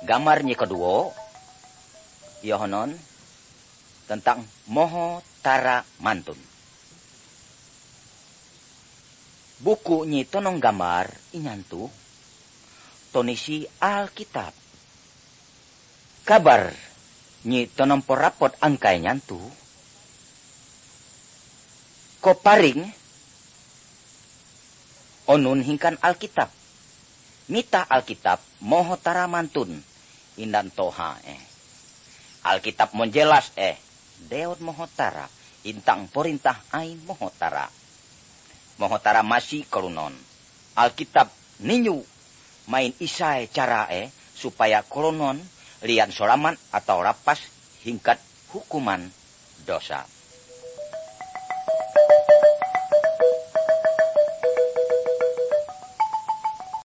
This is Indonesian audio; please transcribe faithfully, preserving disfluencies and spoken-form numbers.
Gambarnya kedua, yohonon tentang Moho Tara Mantun. Buku nyi tonong gambar inyantu, tonisi Alkitab. Kabar nyi tonong porapot angkai nyantu, ko paring onun hingkan Alkitab. Mita Alkitab Moho Tara Mantun indan toha eh. Alkitab menjelas eh. Deot Moho Tara intang perintah ai Moho Tara. Moho Tara masih kelunon. Alkitab ninyu main isai cara eh supaya kolonon lian solaman atau rapas hingkat hukuman dosa.